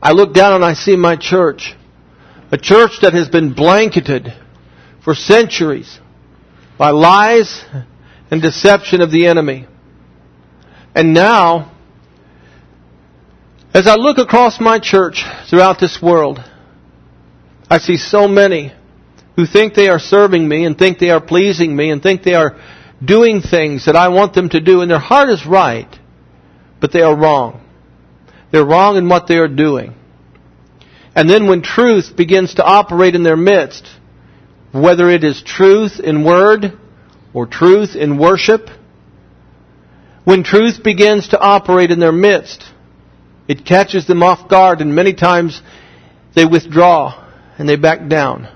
I look down and I see my church. A church that has been blanketed for centuries by lies and deception of the enemy. And now, as I look across my church throughout this world, I see so many who think they are serving me and think they are pleasing me and think they are doing things that I want them to do. And their heart is right, but they are wrong. They're wrong in what they are doing. And then when truth begins to operate in their midst, whether it is truth in word or truth in worship, when truth begins to operate in their midst, it catches them off guard, and many times they withdraw and they back down.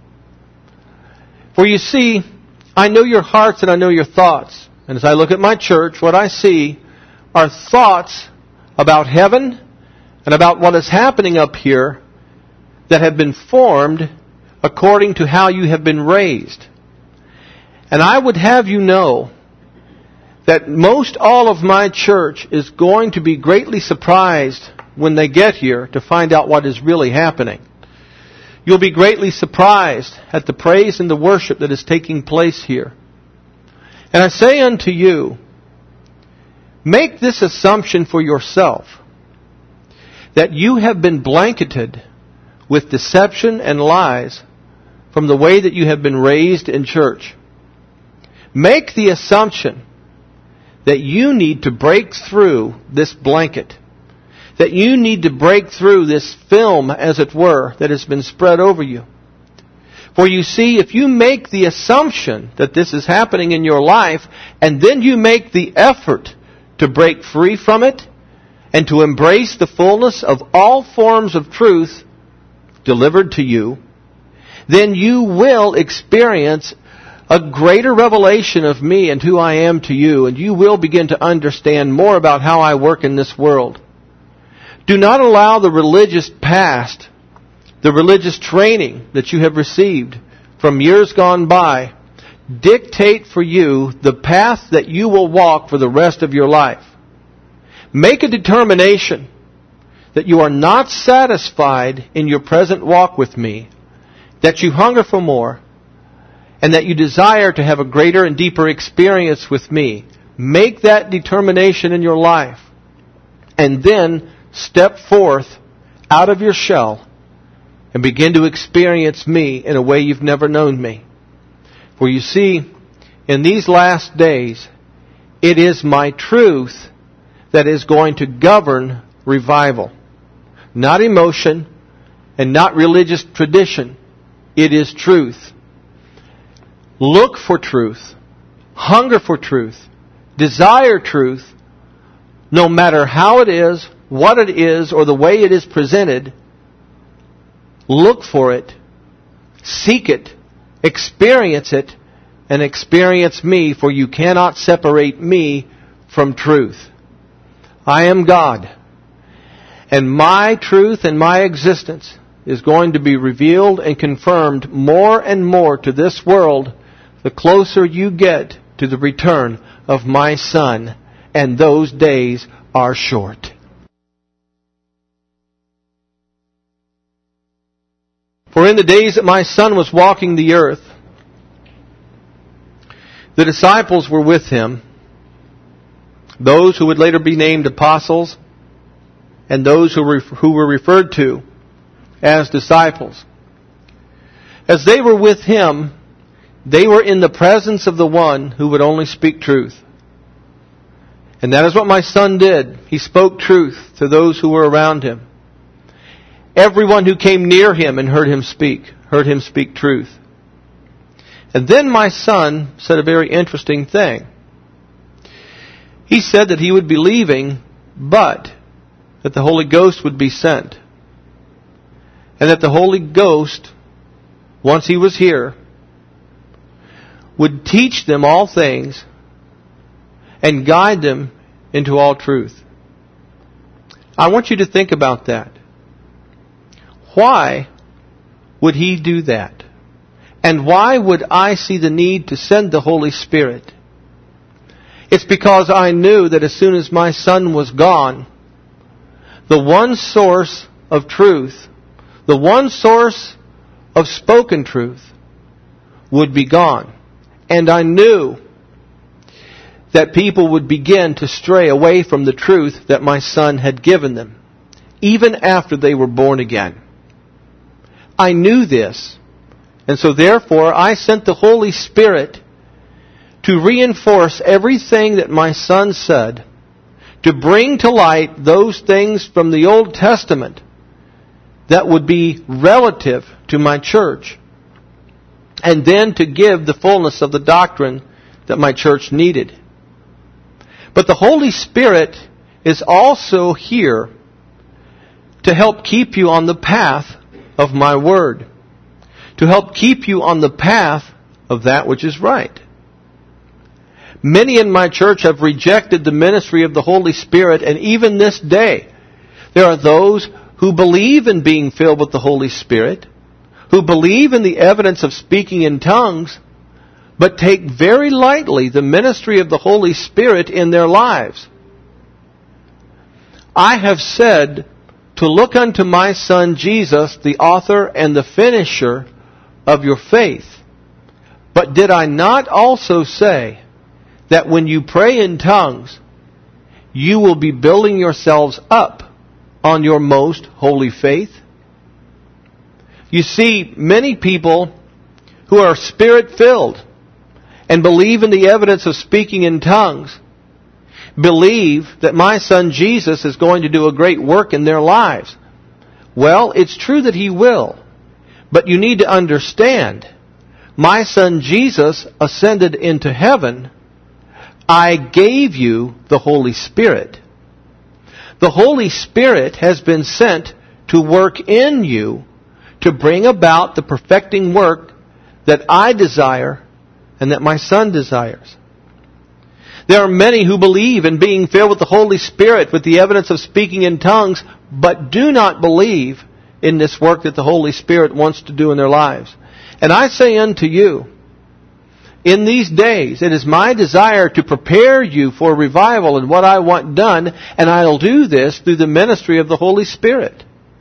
For you see, I know your hearts and I know your thoughts. And as I look at my church, what I see are thoughts about heaven and about what is happening up here that have been formed according to how you have been raised. And I would have you know that most all of my church is going to be greatly surprised when they get here to find out what is really happening. You'll be greatly surprised at the praise and the worship that is taking place here. And I say unto you, make this assumption for yourself, that you have been blanketed with deception and lies from the way that you have been raised in church. Make the assumption that you need to break through this blanket, that you need to break through this film, as it were, that has been spread over you. For you see, if you make the assumption that this is happening in your life, and then you make the effort to break free from it, and to embrace the fullness of all forms of truth delivered to you, then you will experience a greater revelation of me and who I am to you, and you will begin to understand more about how I work in this world. Do not allow the religious past, the religious training that you have received from years gone by, dictate for you the path that you will walk for the rest of your life. Make a determination that you are not satisfied in your present walk with me, that you hunger for more, and that you desire to have a greater and deeper experience with me. Make that determination in your life, and then step forth out of your shell and begin to experience me in a way you've never known me. For you see, in these last days, it is my truth that is going to govern revival. Not emotion and not religious tradition. It is truth. Look for truth. Hunger for truth. Desire truth. No matter how it is, what it is, or the way it is presented. Look for it. Seek it. Experience it. And experience me, for you cannot separate me from truth. I am God. And my truth and my existence is going to be revealed and confirmed more and more to this world the closer you get to the return of my Son. And those days are short. For in the days that my Son was walking the earth, the disciples were with him, those who would later be named apostles, and those who were referred to as disciples. As they were with him, they were in the presence of the one who would only speak truth. And that is what my Son did. He spoke truth to those who were around him. Everyone who came near him and heard him speak truth. And then my Son said a very interesting thing. He said that he would be leaving, but that the Holy Ghost would be sent. And that the Holy Ghost, once he was here, would teach them all things and guide them into all truth. I want you to think about that. Why would he do that? And why would I see the need to send the Holy Spirit? It's because I knew that as soon as my Son was gone, the one source of truth, the one source of spoken truth, would be gone. And I knew that people would begin to stray away from the truth that my Son had given them, even after they were born again. I knew this, and so therefore I sent the Holy Spirit to reinforce everything that my Son said, to bring to light those things from the Old Testament that would be relative to my church, and then to give the fullness of the doctrine that my church needed. But the Holy Spirit is also here to help keep you on the path of my Word, to help keep you on the path of that which is right. Many in my church have rejected the ministry of the Holy Spirit, and even this day, there are those who believe in being filled with the Holy Spirit, who believe in the evidence of speaking in tongues, but take very lightly the ministry of the Holy Spirit in their lives. I have said to look unto my Son Jesus, the author and the finisher of your faith. But did I not also say that when you pray in tongues, you will be building yourselves up on your most holy faith? You see, many people who are Spirit-filled and believe in the evidence of speaking in tongues believe that my Son Jesus is going to do a great work in their lives. Well, it's true that He will. But you need to understand, my Son Jesus ascended into heaven. I gave you the Holy Spirit. The Holy Spirit has been sent to work in you to bring about the perfecting work that I desire and that my Son desires. There are many who believe in being filled with the Holy Spirit with the evidence of speaking in tongues, but do not believe in this work that the Holy Spirit wants to do in their lives. And I say unto you, in these days, it is my desire to prepare you for revival and what I want done, and I'll do this through the ministry of the Holy Spirit.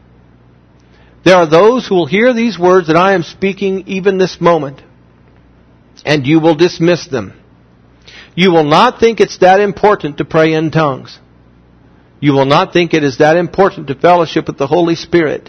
There are those who will hear these words that I am speaking even this moment, and you will dismiss them. You will not think it's that important to pray in tongues. You will not think it is that important to fellowship with the Holy Spirit.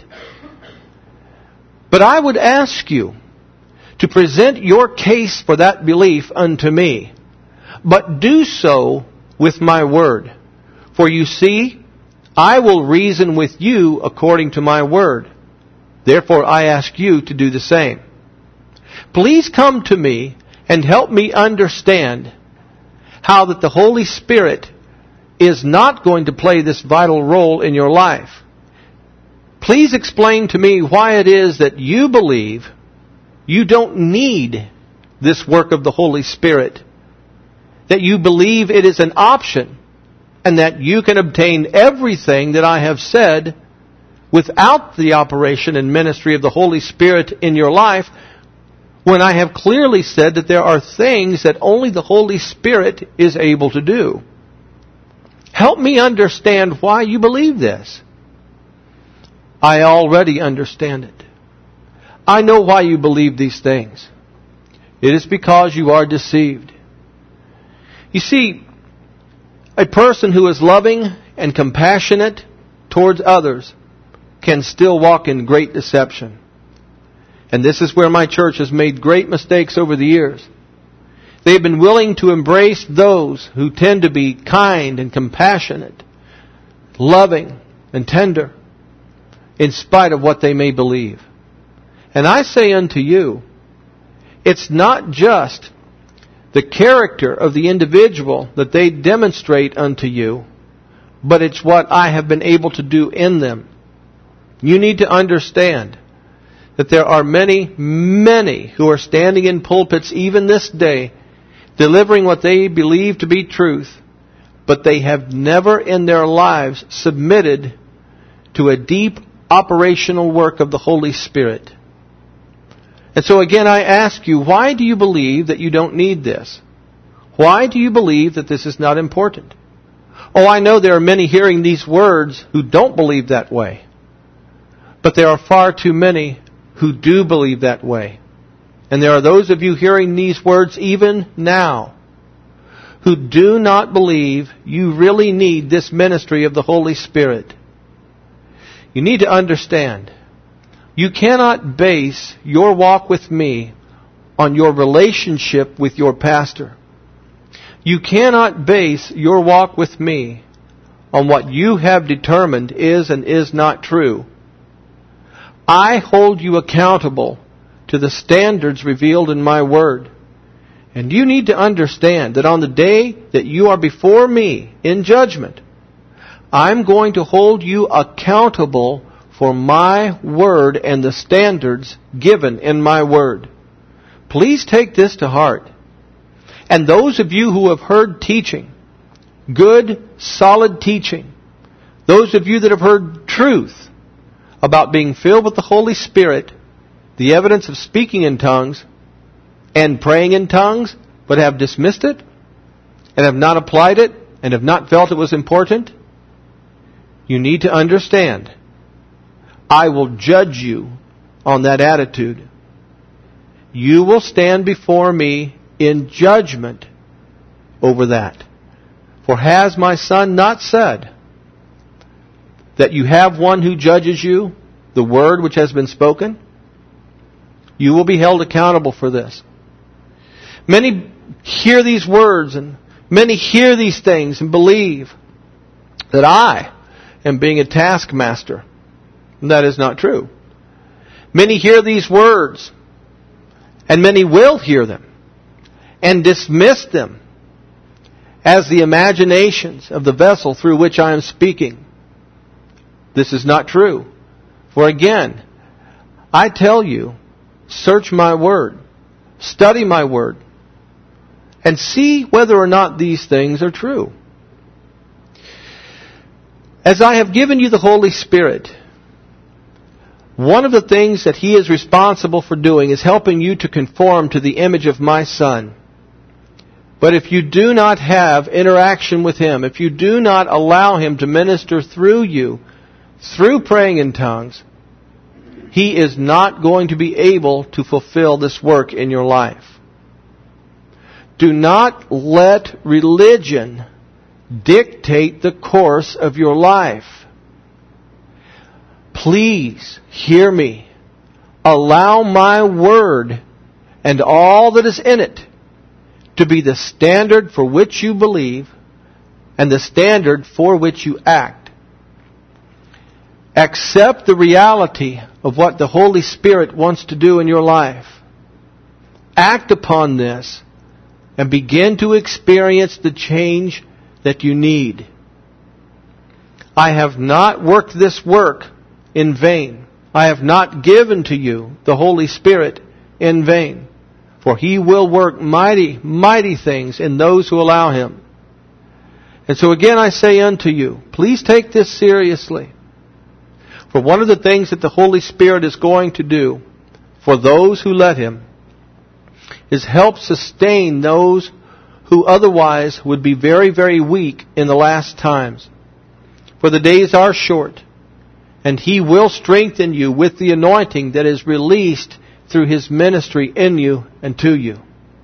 But I would ask you to present your case for that belief unto me, but do so with my word. For you see, I will reason with you according to my word. Therefore I ask you to do the same. Please come to me and help me understand how that the Holy Spirit is not going to play this vital role in your life. Please explain to me why it is that you believe you don't need this work of the Holy Spirit, that you believe it is an option, and that you can obtain everything that I have said without the operation and ministry of the Holy Spirit in your life, when I have clearly said that there are things that only the Holy Spirit is able to do. Help me understand why you believe this. I already understand it. I know why you believe these things. It is because you are deceived. You see, a person who is loving and compassionate towards others can still walk in great deception. And this is where my church has made great mistakes over the years. They have been willing to embrace those who tend to be kind and compassionate, loving and tender, in spite of what they may believe. And I say unto you, it's not just the character of the individual that they demonstrate unto you, but it's what I have been able to do in them. You need to understand that there are many, many who are standing in pulpits even this day, delivering what they believe to be truth, but they have never in their lives submitted to a deep operational work of the Holy Spirit. And so again, I ask you, why do you believe that you don't need this? Why do you believe that this is not important? Oh, I know there are many hearing these words who don't believe that way. But there are far too many who do believe that way. And there are those of you hearing these words even now who do not believe you really need this ministry of the Holy Spirit. You need to understand, you cannot base your walk with me on your relationship with your pastor. You cannot base your walk with me on what you have determined is and is not true. I hold you accountable to the standards revealed in my Word. And you need to understand that on the day that you are before me in judgment, I'm going to hold you accountable for my Word and the standards given in my Word. Please take this to heart. And those of you who have heard teaching, good, solid teaching, those of you that have heard truth about being filled with the Holy Spirit, the evidence of speaking in tongues and praying in tongues, but have dismissed it and have not applied it and have not felt it was important, you need to understand, I will judge you on that attitude. You will stand before me in judgment over that. For has my Son not said that you have one who judges you, the word which has been spoken? You will be held accountable for this. Many hear these words and many hear these things and believe that I am being a taskmaster. And that is not true. Many hear these words and many will hear them and dismiss them as the imaginations of the vessel through which I am speaking. This is not true. For again, I tell you, search my Word, study my Word, and see whether or not these things are true. As I have given you the Holy Spirit, one of the things that He is responsible for doing is helping you to conform to the image of my Son. But if you do not have interaction with Him, if you do not allow Him to minister through you, through praying in tongues, He is not going to be able to fulfill this work in your life. Do not let religion dictate the course of your life. Please hear me. Allow my Word and all that is in it to be the standard for which you believe and the standard for which you act. Accept the reality of what the Holy Spirit wants to do in your life. Act upon this and begin to experience the change that you need. I have not worked this work in vain. I have not given to you the Holy Spirit in vain. For He will work mighty, mighty things in those who allow Him. And so again I say unto you, please take this seriously. For one of the things that the Holy Spirit is going to do for those who let Him is help sustain those who otherwise would be very, very weak in the last times. For the days are short, and He will strengthen you with the anointing that is released through His ministry in you and to you.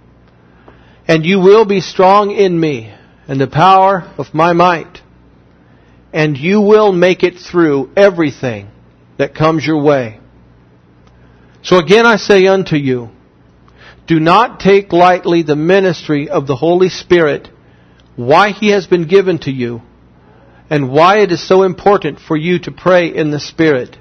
And you will be strong in me and the power of my might. And you will make it through everything that comes your way. So again I say unto you, do not take lightly the ministry of the Holy Spirit, why He has been given to you, and why it is so important for you to pray in the Spirit.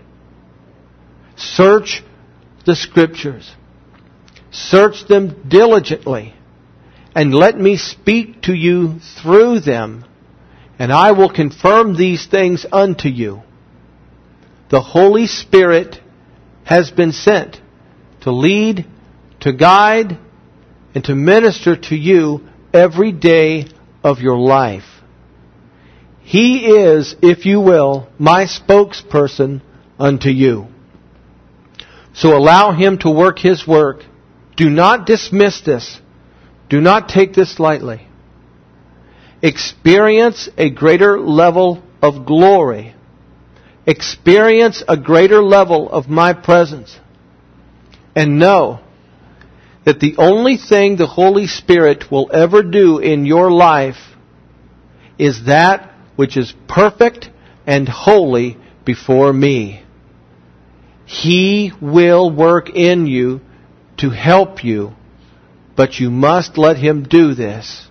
Search the Scriptures. Search them diligently, and let me speak to you through them, and I will confirm these things unto you. The Holy Spirit has been sent to lead, to guide, and to minister to you every day of your life. He is, if you will, my spokesperson unto you. So allow Him to work His work. Do not dismiss this. Do not take this lightly. Experience a greater level of glory experience a greater level of my presence. And know that the only thing the Holy Spirit will ever do in your life is that which is perfect and holy before me. He will work in you to help you, but you must let Him do this.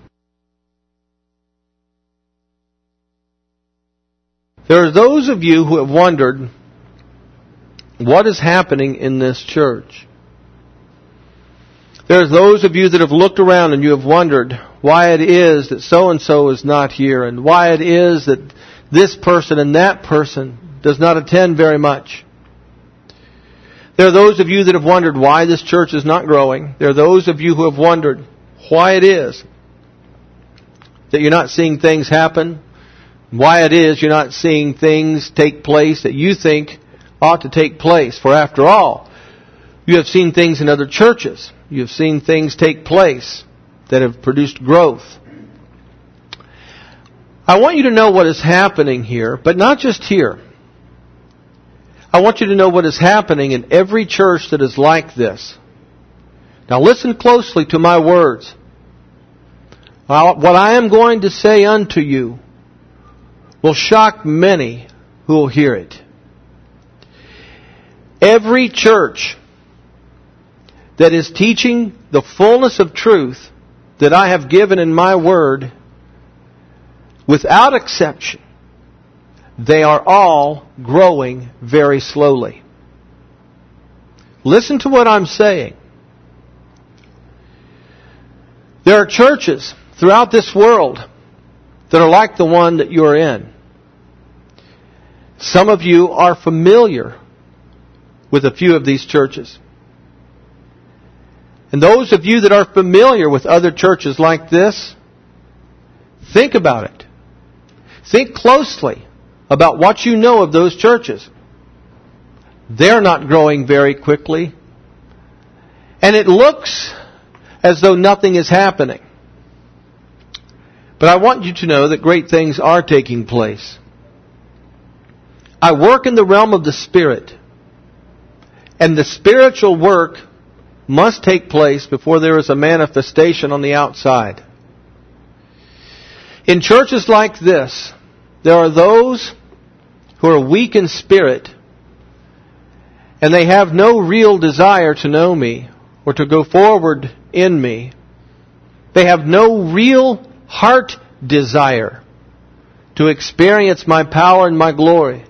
There are those of you who have wondered what is happening in this church. There are those of you that have looked around and you have wondered why it is that so-and-so is not here, and why it is that this person and that person does not attend very much. There are those of you that have wondered why this church is not growing. There are those of you who have wondered why it is that you're not seeing things happen, why it is you're not seeing things take place that you think ought to take place. For after all, you have seen things in other churches. You have seen things take place that have produced growth. I want you to know what is happening here, but not just here. I want you to know what is happening in every church that is like this. Now listen closely to my words. What I am going to say unto you will shock many who will hear it. Every church that is teaching the fullness of truth that I have given in my word, without exception, they are all growing very slowly. Listen to what I'm saying. There are churches throughout this world that are like the one that you're in. Some of you are familiar with a few of these churches. And those of you that are familiar with other churches like this, think about it. Think closely about what you know of those churches. They're not growing very quickly. And it looks as though nothing is happening. But I want you to know that great things are taking place. I work in the realm of the Spirit. And the spiritual work must take place before there is a manifestation on the outside. In churches like this, there are those who are weak in spirit, and they have no real desire to know me or to go forward in me. They have no real heart desire to experience my power and my glory.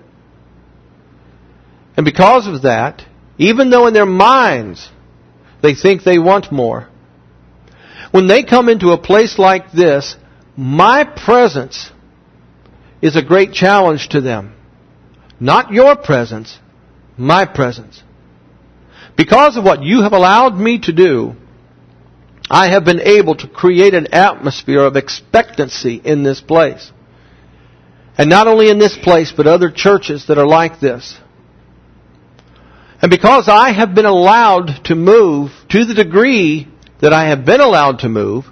And because of that, even though in their minds they think they want more, when they come into a place like this, my presence is a great challenge to them. Not your presence, my presence. Because of what you have allowed me to do, I have been able to create an atmosphere of expectancy in this place. And not only in this place, but other churches that are like this. And because I have been allowed to move to the degree that I have been allowed to move,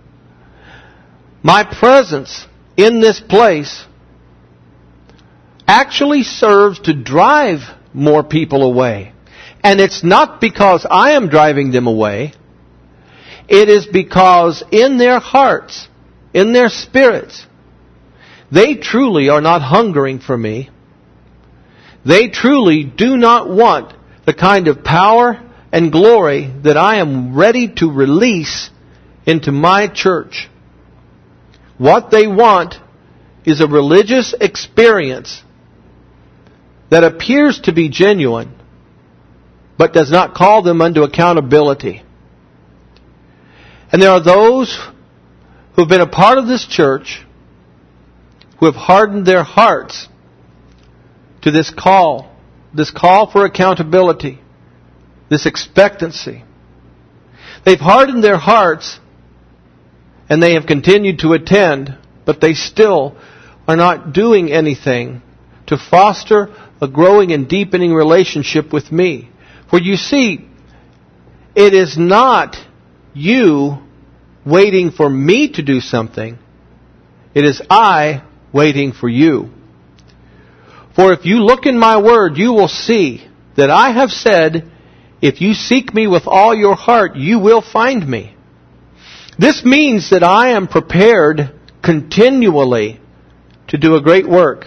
my presence in this place actually serves to drive more people away. And it's not because I am driving them away. It is because in their hearts, in their spirits, they truly are not hungering for me. They truly do not want the kind of power and glory that I am ready to release into my church. What they want is a religious experience that appears to be genuine, but does not call them unto accountability. And there are those who have been a part of this church who have hardened their hearts to this call for accountability, this expectancy. They've hardened their hearts and they have continued to attend, but they still are not doing anything to foster a growing and deepening relationship with me. For you see, it is not you waiting for me to do something. It is I waiting for you. For if you look in my word, you will see that I have said, if you seek me with all your heart, you will find me. This means that I am prepared continually to do a great work.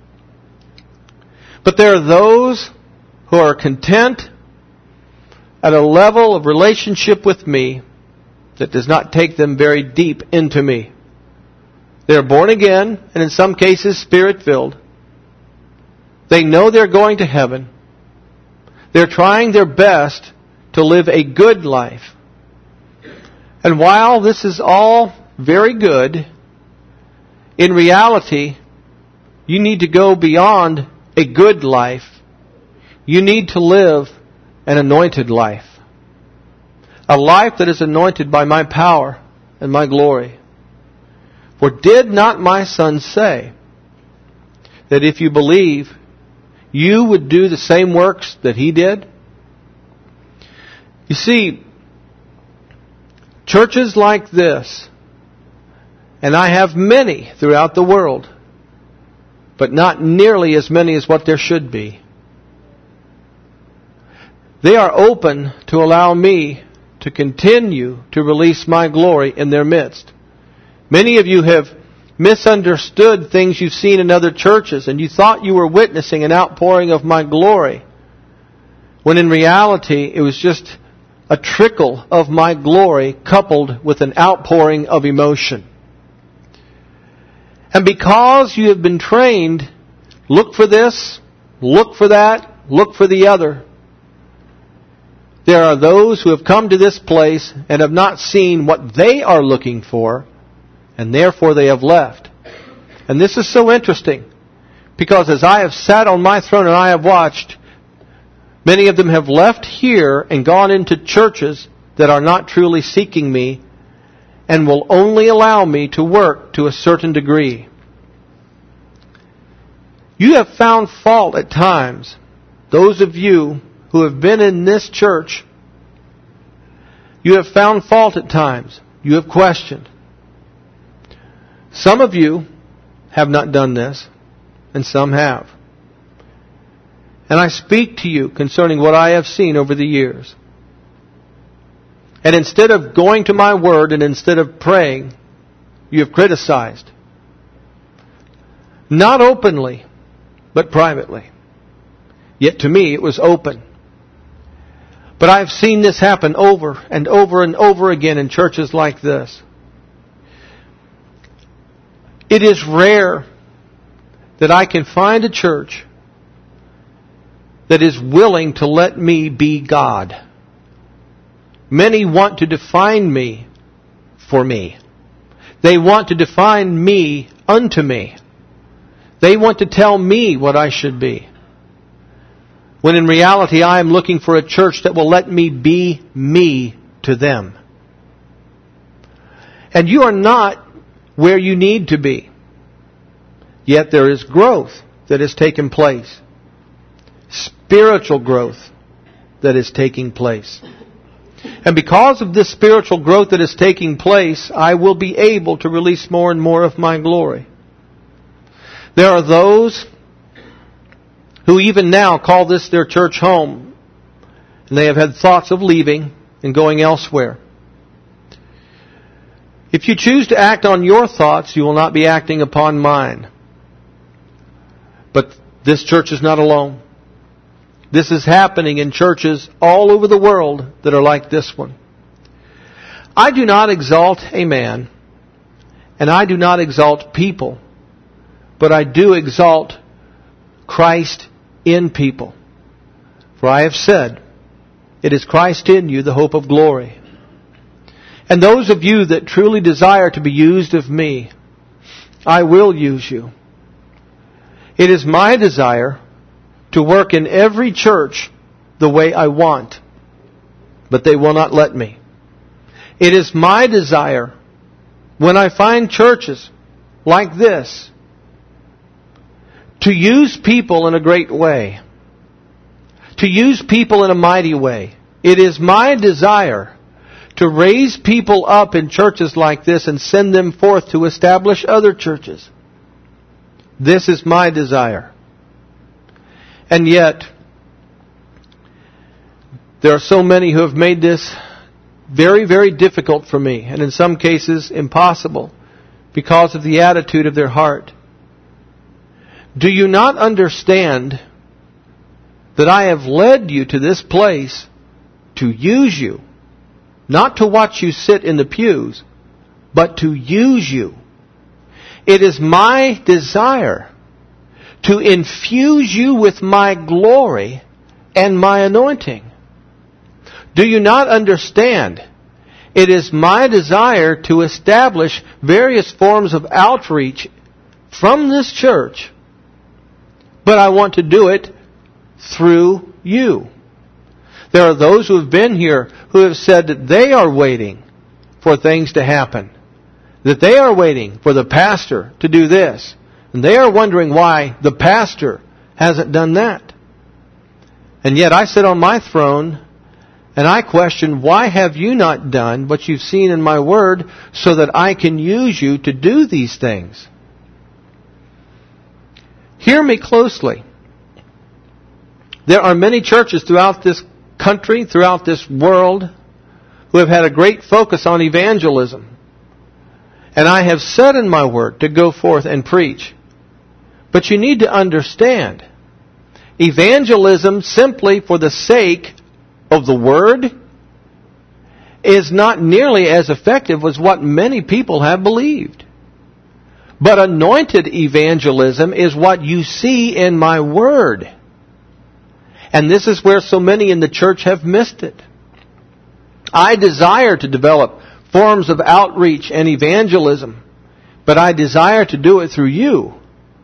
But there are those who are content at a level of relationship with me that does not take them very deep into me. They are born again, and in some cases Spirit-filled. They know they're going to heaven. They're trying their best to live a good life. And while this is all very good, in reality, you need to go beyond a good life. You need to live an anointed life. A life that is anointed by my power and my glory. For did not my Son say that if you believe, you would do the same works that He did? You see, churches like this, and I have many throughout the world, but not nearly as many as what there should be. They are open to allow me to continue to release my glory in their midst. Many of you have misunderstood things you've seen in other churches, and you thought you were witnessing an outpouring of my glory, when in reality it was just a trickle of my glory coupled with an outpouring of emotion. And because you have been trained, look for this, look for that, look for the other, there are those who have come to this place and have not seen what they are looking for, and therefore they have left. And this is so interesting, because as I have sat on my throne and I have watched, many of them have left here and gone into churches that are not truly seeking me and will only allow me to work to a certain degree. You have found fault at times, those of you who have been in this church. You have found fault at times. You have questioned. Some of you have not done this, and some have. And I speak to you concerning what I have seen over the years. And instead of going to my word and instead of praying, you have criticized. Not openly, but privately. Yet to me it was open. But I've seen this happen over and over and over again in churches like this. It is rare that I can find a church that is willing to let me be God. Many want to define me for me. They want to define me unto me. They want to tell me what I should be. When in reality I am looking for a church that will let me be me to them. And you are not where you need to be. Yet there is growth that has taken place. Spiritual growth that is taking place. And because of this spiritual growth that is taking place, I will be able to release more and more of my glory. There are those who even now call this their church home, and they have had thoughts of leaving and going elsewhere. If you choose to act on your thoughts, you will not be acting upon mine. But this church is not alone. This is happening in churches all over the world that are like this one. I do not exalt a man, and I do not exalt people, but I do exalt Christ in people. For I have said, it is Christ in you, the hope of glory. And those of you that truly desire to be used of me, I will use you. It is my desire to work in every church the way I want, but they will not let me. It is my desire, when I find churches like this, to use people in a great way, to use people in a mighty way. It is my desire to raise people up in churches like this and send them forth to establish other churches. This is my desire. And yet, there are so many who have made this very, very difficult for me, and in some cases impossible, because of the attitude of their heart. Do you not understand that I have led you to this place to use you, not to watch you sit in the pews, but to use you? It is my desire to infuse you with my glory and my anointing. Do you not understand? It is my desire to establish various forms of outreach from this church, but I want to do it through you. There are those who have been here who have said that they are waiting for things to happen, that they are waiting for the pastor to do this, and they are wondering why the pastor hasn't done that. And yet I sit on my throne and I question, why have you not done what you've seen in my word so that I can use you to do these things? Hear me closely. There are many churches throughout this country, throughout this world, who have had a great focus on evangelism. And I have said in my word to go forth and preach. But you need to understand, evangelism simply for the sake of the word is not nearly as effective as what many people have believed. But anointed evangelism is what you see in my word. And this is where so many in the church have missed it. I desire to develop forms of outreach and evangelism, but I desire to do it through you.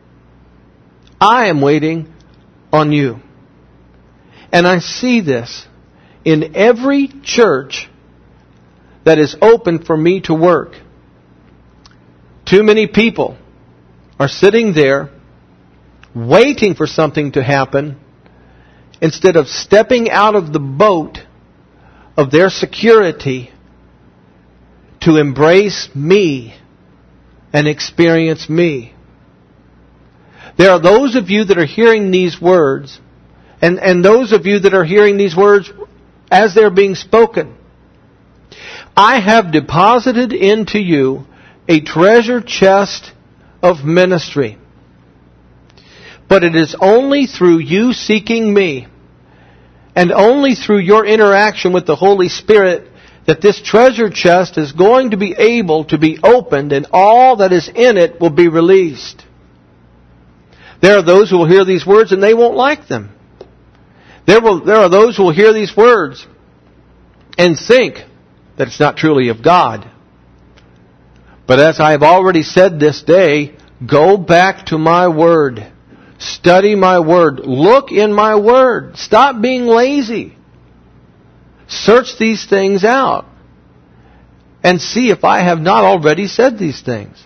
I am waiting on you. And I see this in every church that is open for me to work. Too many people are sitting there waiting for something to happen instead of stepping out of the boat of their security to embrace me and experience me. There are those of you that are hearing these words, and those of you that are hearing these words as they're being spoken. I have deposited into you a treasure chest of ministry. But it is only through you seeking me, and only through your interaction with the Holy Spirit, that this treasure chest is going to be able to be opened, and all that is in it will be released. There are those who will hear these words and they won't like them. There are those who will hear these words and think that it's not truly of God. But as I have already said this day, go back to my word. Study my word. Look in my word. Stop being lazy. Search these things out and see if I have not already said these things.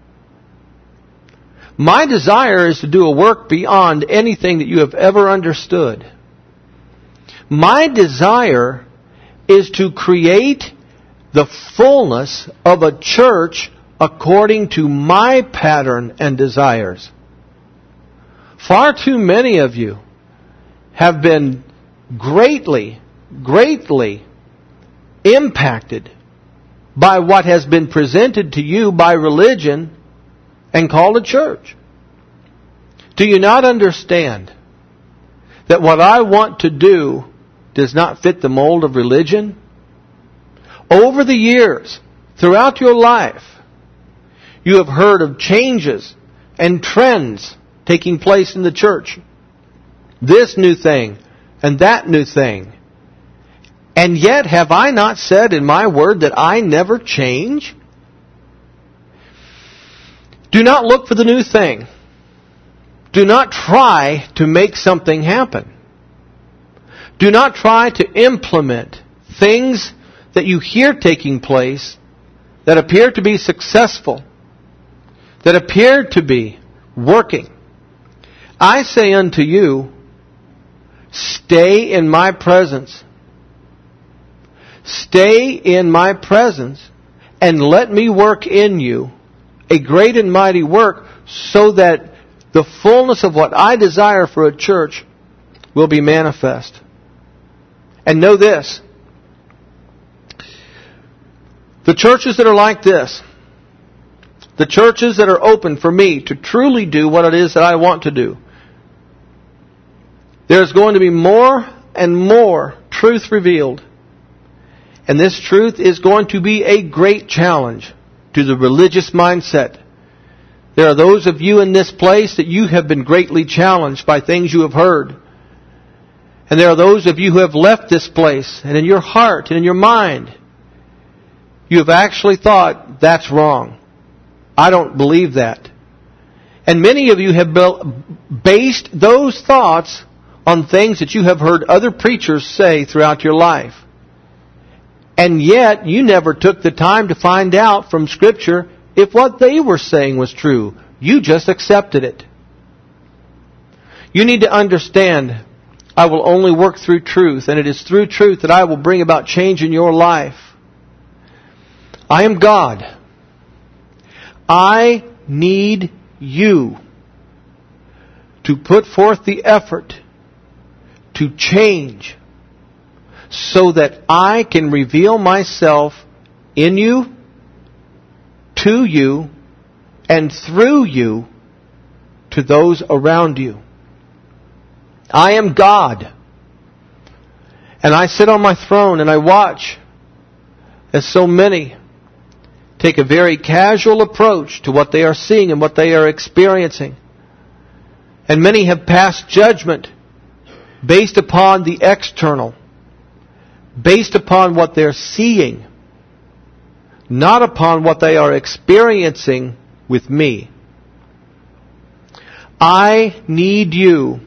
My desire is to do a work beyond anything that you have ever understood. My desire is to create the fullness of a church according to my pattern and desires. Far too many of you have been greatly impacted by what has been presented to you by religion and called a church. Do you not understand that what I want to do does not fit the mold of religion? Over the years, throughout your life, you have heard of changes and trends taking place in the church. This new thing and that new thing. And yet, have I not said in my word that I never change? Do not look for the new thing. Do not try to make something happen. Do not try to implement things that you hear taking place that appear to be successful, that appear to be working. I say unto you, stay in my presence. Stay in my presence and let me work in you a great and mighty work, so that the fullness of what I desire for a church will be manifest. And know this. The churches that are like this, the churches that are open for me to truly do what it is that I want to do, there's going to be more and more truth revealed. And this truth is going to be a great challenge to the religious mindset. There are those of you in this place that you have been greatly challenged by things you have heard. And there are those of you who have left this place, and in your heart and in your mind, you have actually thought, that's wrong. I don't believe that. And many of you have based those thoughts on things that you have heard other preachers say throughout your life. And yet, you never took the time to find out from Scripture if what they were saying was true. You just accepted it. You need to understand, I will only work through truth, and it is through truth that I will bring about change in your life. I am God. I need you to put forth the effort to change so that I can reveal myself in you, to you, and through you to those around you. I am God. And I sit on my throne and I watch as so many take a very casual approach to what they are seeing and what they are experiencing. And many have passed judgment based upon the external, based upon what they're seeing, not upon what they are experiencing with me. I need you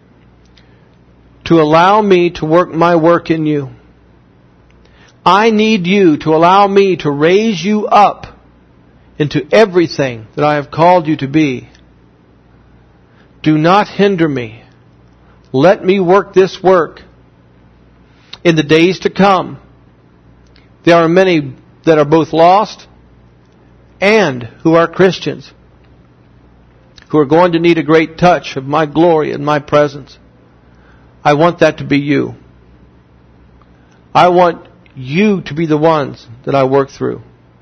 to allow me to work my work in you. I need you to allow me to raise you up into everything that I have called you to be. Do not hinder me. Let me work this work. In the days to come, there are many that are both lost and who are Christians, who are going to need a great touch of my glory and my presence. I want that to be you. I want you to be the ones that I work through.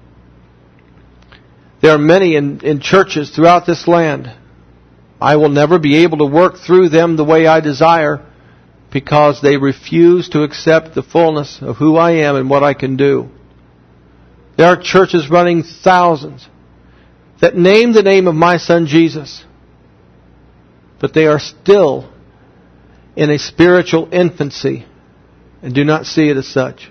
There are many in churches throughout this land. I will never be able to work through them the way I desire because they refuse to accept the fullness of who I am and what I can do. There are churches running thousands that name the name of my son Jesus, but they are still in a spiritual infancy and do not see it as such.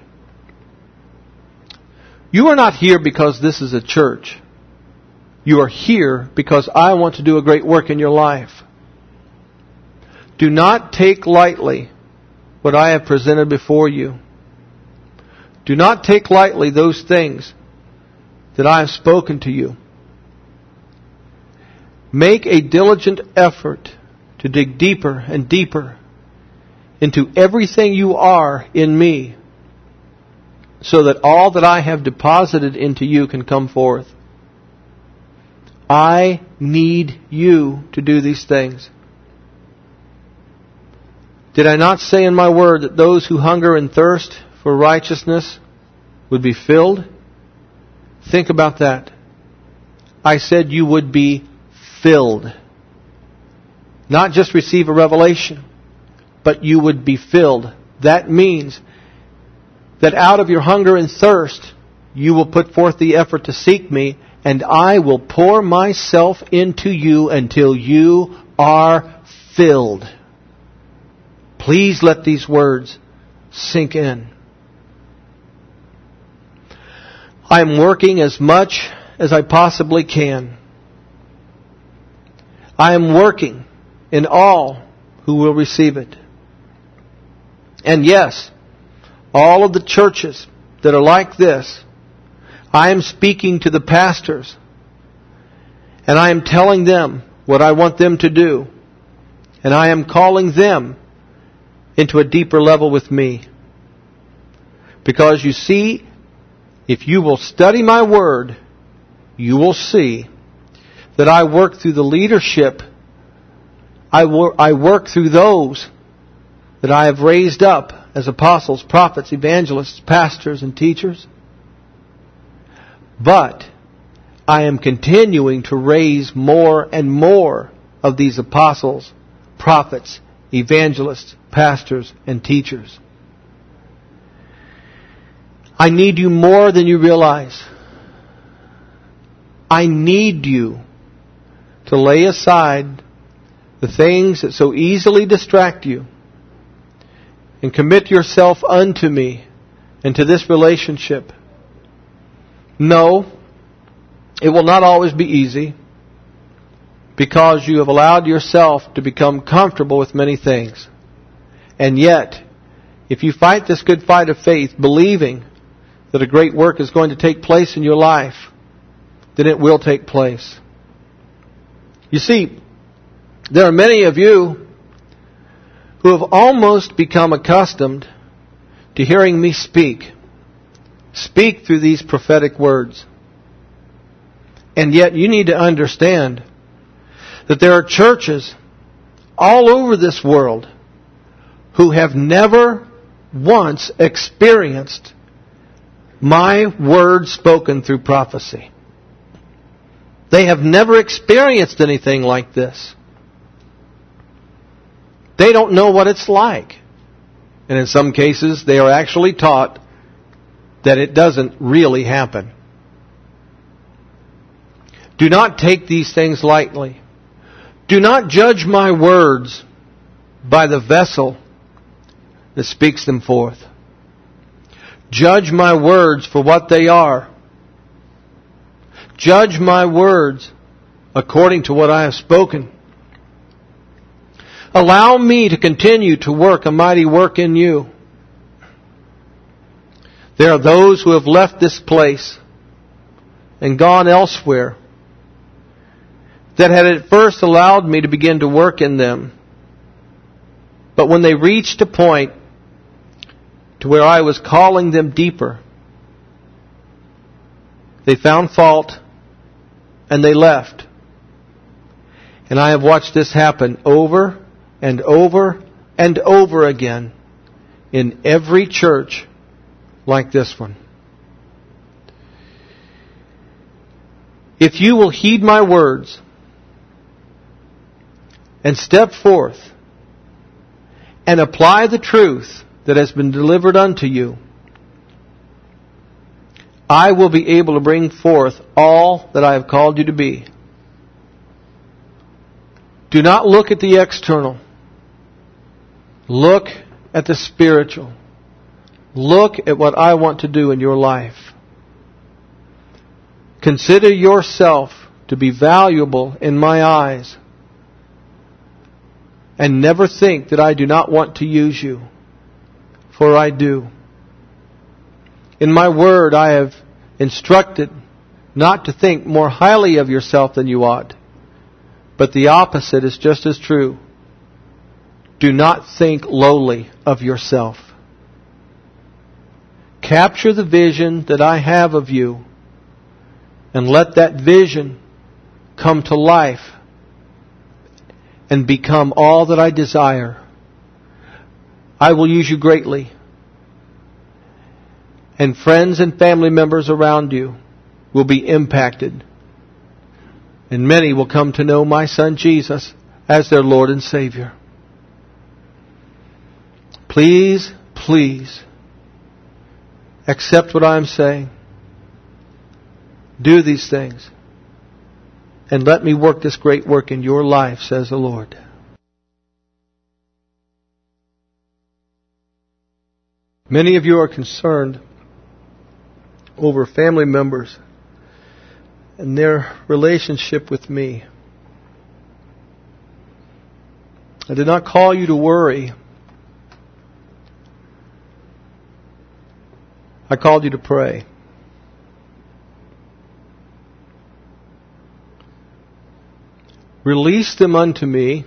You are not here because this is a church. You are here because I want to do a great work in your life. Do not take lightly what I have presented before you. Do not take lightly those things that I have spoken to you. Make a diligent effort to dig deeper and deeper into everything you are in me, so that all that I have deposited into you can come forth. I need you to do these things. Did I not say in my word that those who hunger and thirst for righteousness would be filled? Think about that. I said you would be filled. Not just receive a revelation, but you would be filled. That means that out of your hunger and thirst, you will put forth the effort to seek me, and I will pour myself into you until you are filled. Please let these words sink in. I am working as much as I possibly can. I am working in all who will receive it. And yes, all of the churches that are like this, I am speaking to the pastors, and I am telling them what I want them to do, and I am calling them into a deeper level with me. Because you see, if you will study my word, you will see that I work through the leadership. I work through those that I have raised up as apostles, prophets, evangelists, pastors, and teachers. But I am continuing to raise more and more of these apostles, prophets, evangelists, pastors, and teachers. I need you more than you realize. I need you to lay aside the things that so easily distract you and commit yourself unto me and to this relationship. No, it will not always be easy because you have allowed yourself to become comfortable with many things. And yet, if you fight this good fight of faith, believing that a great work is going to take place in your life, then it will take place. You see, there are many of you who have almost become accustomed to hearing me speak through these prophetic words. And yet you need to understand that there are churches all over this world who have never once experienced my word spoken through prophecy. They have never experienced anything like this. They don't know what it's like. And in some cases, they are actually taught that it doesn't really happen. Do not take these things lightly. Do not judge my words by the vessel that speaks them forth. Judge my words for what they are. Judge my words according to what I have spoken. Allow me to continue to work a mighty work in you. There are those who have left this place and gone elsewhere that had at first allowed me to begin to work in them. But when they reached a point to where I was calling them deeper, they found fault and they left. And I have watched this happen over and over and over again in every church like this one. If you will heed my words and step forth and apply the truth that has been delivered unto you, I will be able to bring forth all that I have called you to be. Do not look at the external. Look at the spiritual. Look at what I want to do in your life. Consider yourself to be valuable in my eyes. And never think that I do not want to use you, for I do. In my word I have instructed not to think more highly of yourself than you ought. But the opposite is just as true. Do not think lowly of yourself. Capture the vision that I have of you and let that vision come to life and become all that I desire. I will use you greatly. And friends and family members around you will be impacted. And many will come to know my Son Jesus as their Lord and Savior. Please, please, accept what I'm saying. Do these things. And let me work this great work in your life, says the Lord. Many of you are concerned over family members and their relationship with me. I did not call you to worry. I called you to pray. Release them unto me.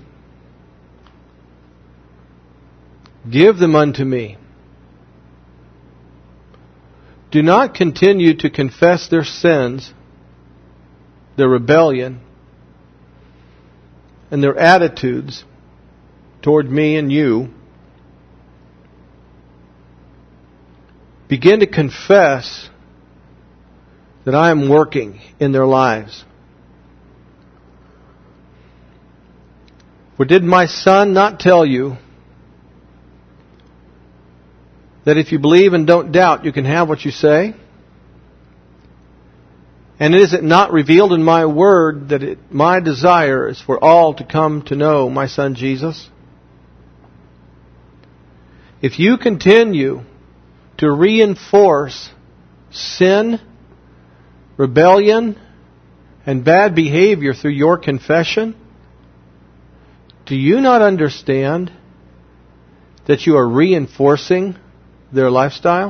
Give them unto me. Do not continue to confess their sins, their rebellion, and their attitudes toward me and you begin to confess that I am working in their lives. For did my Son not tell you that if you believe and don't doubt, you can have what you say? And is it not revealed in my word that my desire is for all to come to know my Son Jesus? If you continue to reinforce sin, rebellion, and bad behavior through your confession, do you not understand that you are reinforcing their lifestyle?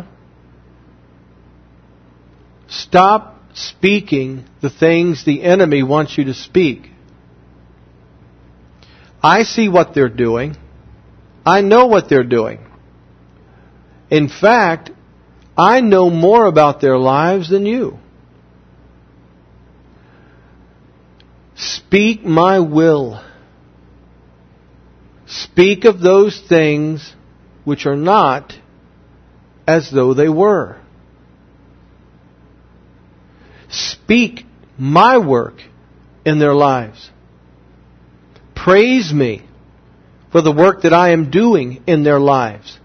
Stop speaking the things the enemy wants you to speak. I see what they're doing. I know what they're doing. In fact, I know more about their lives than you. Speak my will. Speak of those things which are not as though they were. Speak my work in their lives. Praise me for the work that I am doing in their lives.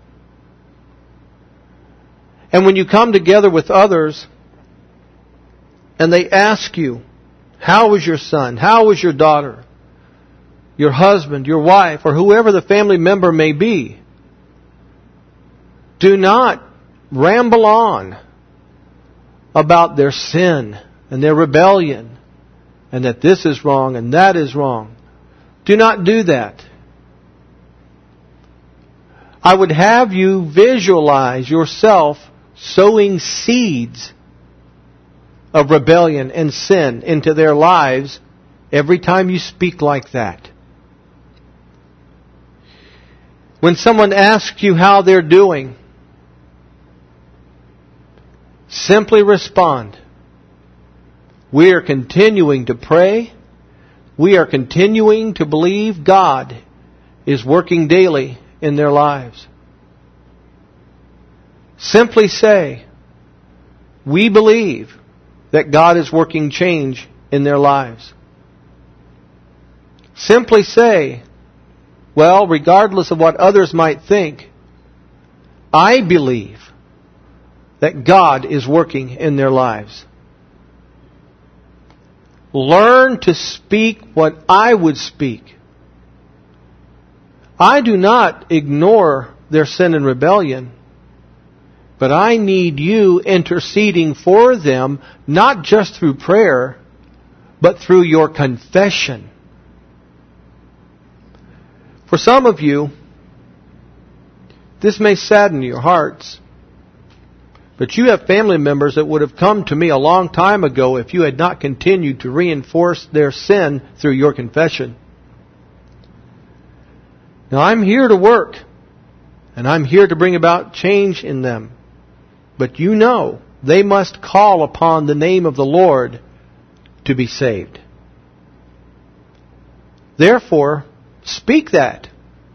And when you come together with others and they ask you, how was your son? How was your daughter? Your husband, your wife, or whoever the family member may be, do not ramble on about their sin and their rebellion and that this is wrong and that is wrong. Do not do that. I would have you visualize yourself sowing seeds of rebellion and sin into their lives every time you speak like that. When someone asks you how they're doing, simply respond. We are continuing to pray. We are continuing to believe God is working daily in their lives. Simply say, we believe that God is working change in their lives. Simply say, well, regardless of what others might think, I believe that God is working in their lives. Learn to speak what I would speak. I do not ignore their sin and rebellion, but I need you interceding for them, not just through prayer, but through your confession. For some of you, this may sadden your hearts, but you have family members that would have come to me a long time ago if you had not continued to reinforce their sin through your confession. Now, I'm here to work, and I'm here to bring about change in them. But you know, they must call upon the name of the Lord to be saved. Therefore, speak that.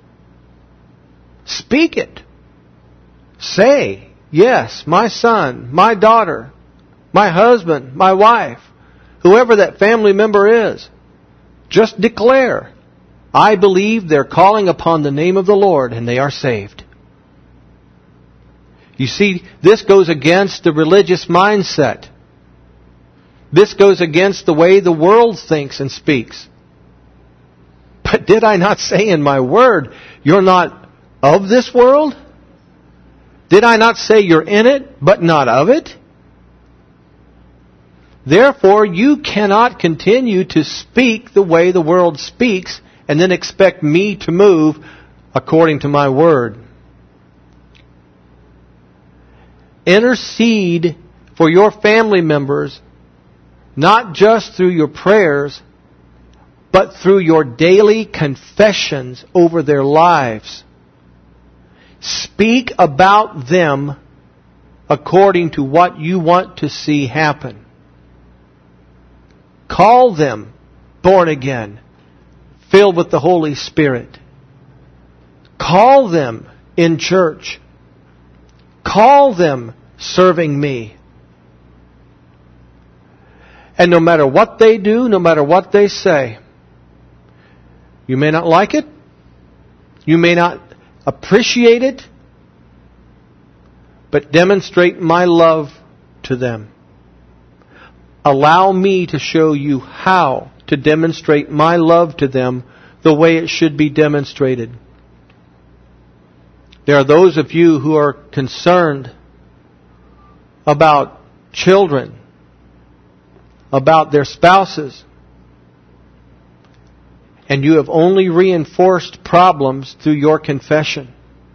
Speak it. Say, yes, my son, my daughter, my husband, my wife, whoever that family member is, just declare, I believe they're calling upon the name of the Lord and they are saved. You see, this goes against the religious mindset. This goes against the way the world thinks and speaks. But did I not say in my word, you're not of this world? Did I not say you're in it, but not of it? Therefore, you cannot continue to speak the way the world speaks and then expect me to move according to my word. Intercede for your family members, not just through your prayers, but through your daily confessions over their lives. Speak about them according to what you want to see happen. Call them born again, filled with the Holy Spirit. Call them in church. Call them serving me. And no matter what they do, no matter what they say, you may not like it, you may not appreciate it, but demonstrate my love to them. Allow me to show you how to demonstrate my love to them the way it should be demonstrated. There are those of you who are concerned about children, about their spouses, and you have only reinforced problems through your confession.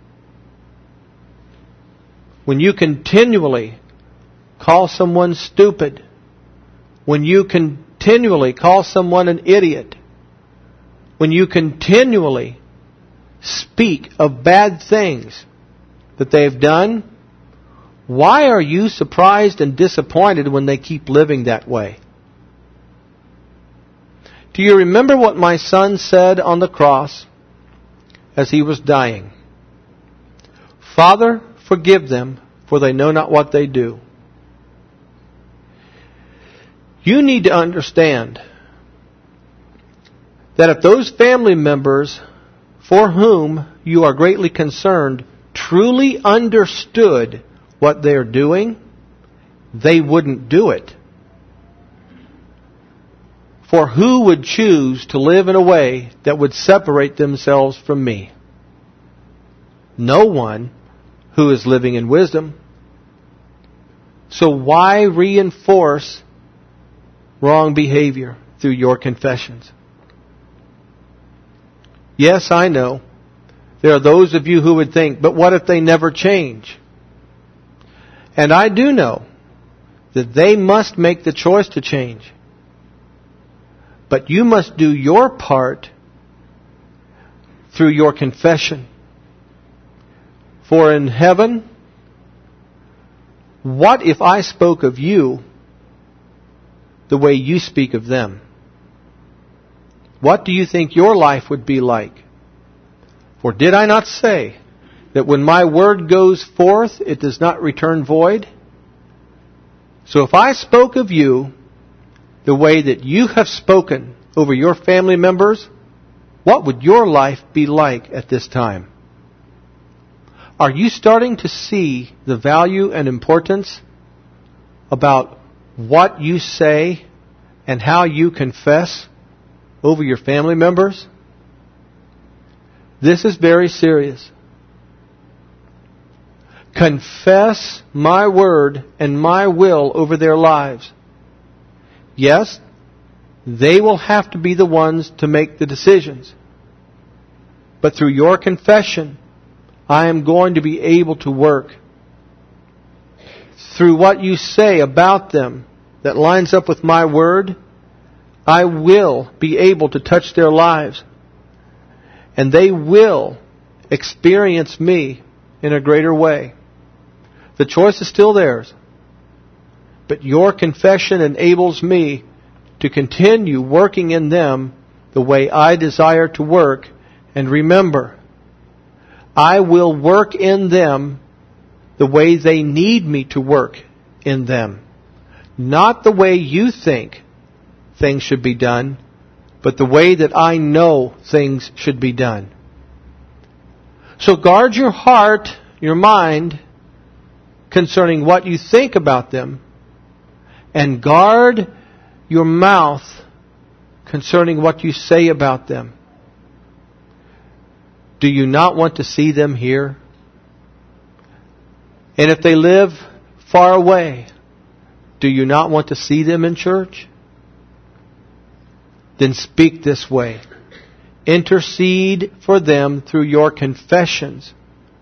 When you continually call someone stupid, when you continually call someone an idiot, when you continually speak of bad things that they've done, why are you surprised and disappointed when they keep living that way? Do you remember what my son said on the cross as he was dying? Father, forgive them, for they know not what they do. You need to understand that if those family members for whom you are greatly concerned truly understood what they're doing, they wouldn't do it. For who would choose to live in a way that would separate themselves from me? No one who is living in wisdom. So why reinforce wrong behavior through your confessions? Yes, I know. There are those of you who would think, but what if they never change? And I do know that they must make the choice to change. But you must do your part through your confession. For in heaven, what if I spoke of you the way you speak of them? What do you think your life would be like? For did I not say that when my word goes forth, it does not return void? So if I spoke of you the way that you have spoken over your family members, what would your life be like at this time? Are you starting to see the value and importance about what you say and how you confess over your family members? This is very serious. Confess my word and my will over their lives. Yes, they will have to be the ones to make the decisions. But through your confession, I am going to be able to work. Through what you say about them that lines up with my word, I will be able to touch their lives. And they will experience me in a greater way. The choice is still theirs. But your confession enables me to continue working in them the way I desire to work. And remember, I will work in them the way they need me to work in them. Not the way you think things should be done, but the way that I know things should be done. So guard your heart, your mind, concerning what you think about them, and guard your mouth concerning what you say about them. Do you not want to see them here? And if they live far away, do you not want to see them in church? Then speak this way. Intercede for them through your confessions.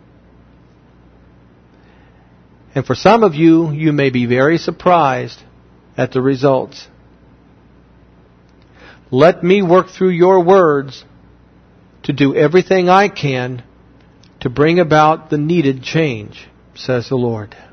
And for some of you, you may be very surprised at the results. Let me work through your words to do everything I can to bring about the needed change, says the Lord.